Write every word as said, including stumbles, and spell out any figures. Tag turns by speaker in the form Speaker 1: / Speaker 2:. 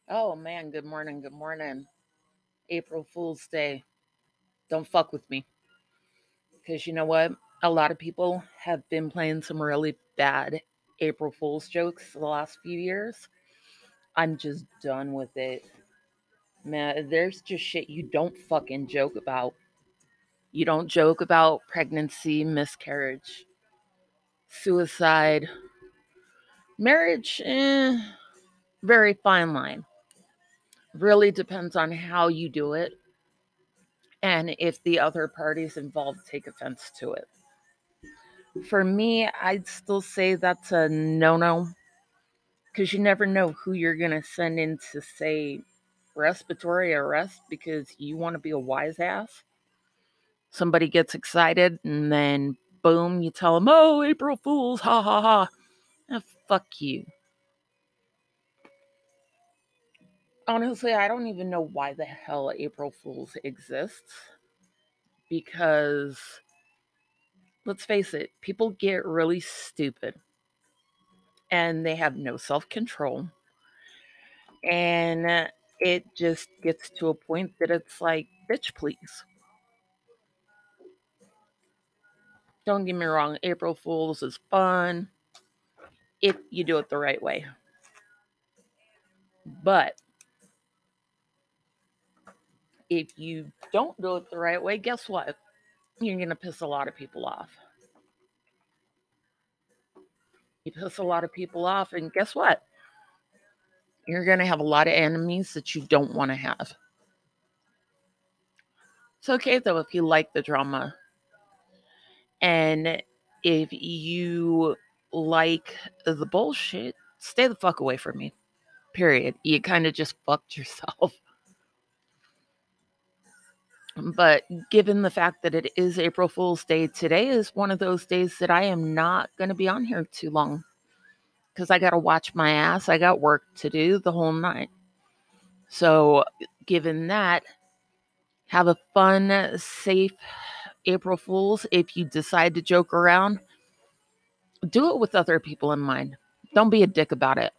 Speaker 1: Oh man, good morning, good morning. April Fool's Day. Don't fuck with me. Because you know what? A lot of people have been playing some really bad April Fool's jokes the last few years. I'm just done with it. Man, there's just shit you don't fucking joke about. You don't joke about pregnancy, miscarriage, suicide, marriage, eh, very fine line. Really depends on how you do it and if the other parties involved take offense to it. For me, I'd still say that's a no no because you never know who you're going to send in to say respiratory arrest because you want to be a wise ass. Somebody gets excited and then boom, you tell them, oh, April Fools, ha ha ha. Ah, fuck you. Honestly, I don't even know why the hell April Fools exists because let's face it, people get really stupid and they have no self control. And it just gets to a point that it's like, bitch, please. Don't get me wrong, April Fools is fun if you do it the right way. But if you don't do it the right way, guess what? You're going to piss a lot of people off. You piss a lot of people off, and guess what? You're going to have a lot of enemies that you don't want to have. It's okay, though, if you like the drama. And if you like the bullshit, stay the fuck away from me. Period. You kind of just fucked yourself. But given the fact that it is April Fool's Day, today is one of those days that I am not going to be on here too long because I got to watch my ass. I got work to do the whole night. So, given that, have a fun, safe April Fool's. If you decide to joke around, do it with other people in mind. Don't be a dick about it.